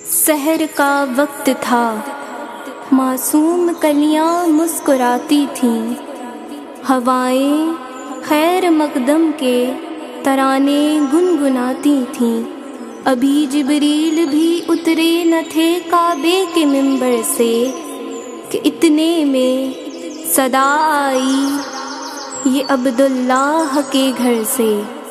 سحر کا وقت تھا، معصوم کلیاں مسکراتی تھیں، ہوائیں خیر مقدم کے ترانے گنگناتی تھیں۔ ابھی جبریل بھی اترے نہ تھے کعبے کے منبر سے کہ اتنے میں صدا آئی یہ عبداللہ کے گھر سے۔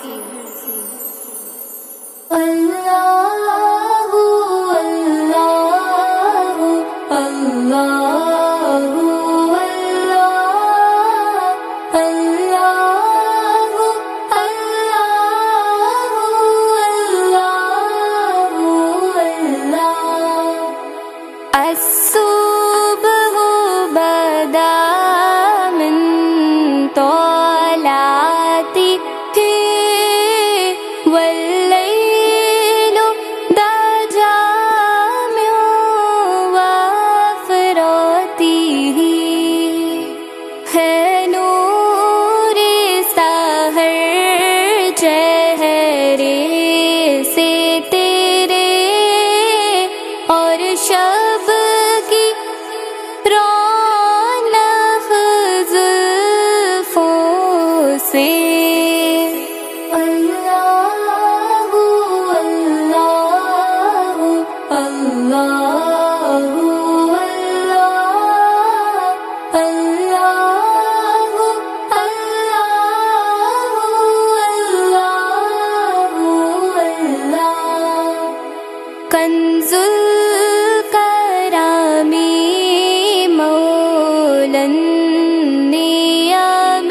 الصبح بدا من طلعته والليل دجى من وفراته، ہے نور سحر چہرے سے تیرے اور شب کی رونق زلفوں سے۔ اللہ اللہ اللہ اللہ اللہ کنز الکرامی مولا النعم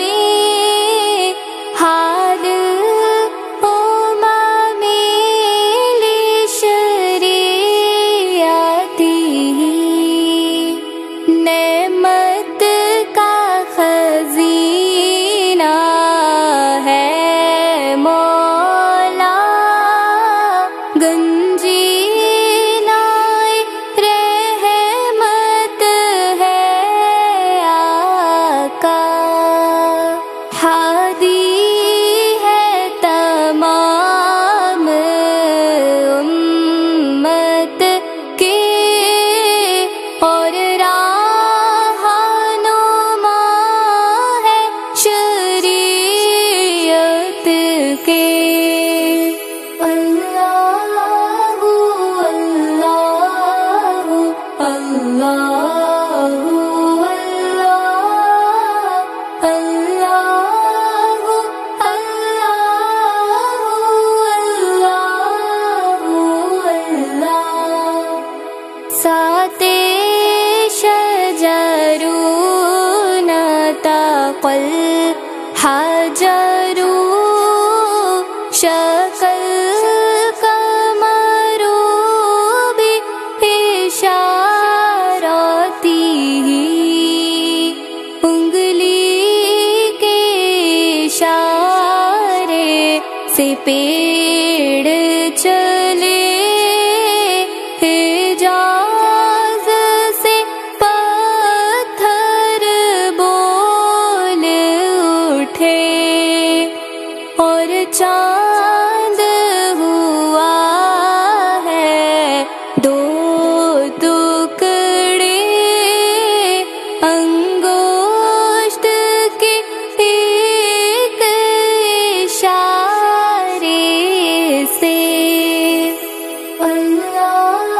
حال الامم لشریعته، نعمت کا خزینہ ہے مولا، گنجینہ رحمت ہے آقا، ہادی ہے تمام امت کے اور رہنما ہے شریعت کے۔ اللہ اللہ اللہ اللہ ساتے شجرون تقل حجر شکل قمر بإشارته، انگلی کے اشارے سے پیڑ چلے، حجاز سے پتھر بول اٹھے، اور چاند ہوا ہے دو ٹکڑے، انگشت کے ایک اشارے سے۔ اللہ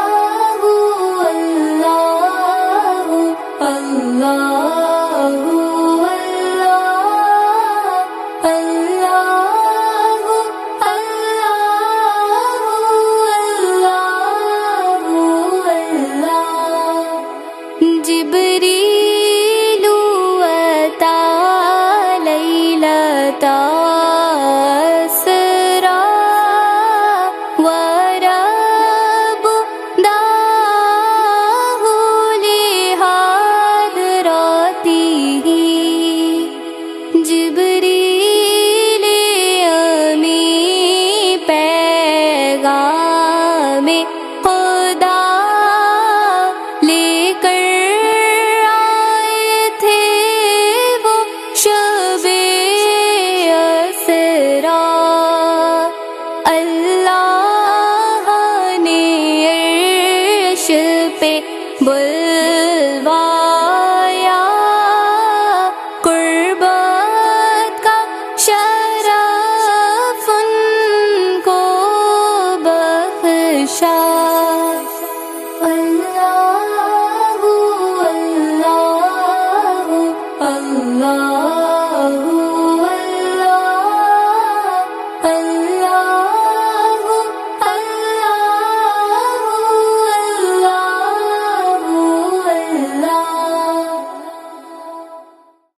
اللہ اللہ جبریل اتی لیلۃ اسریٰ ورب دعاہ لحضرته، جبریل امی پیغام خدا لے کر آئے تھے وہ شب اسریٰ، اللہ نے پہ بل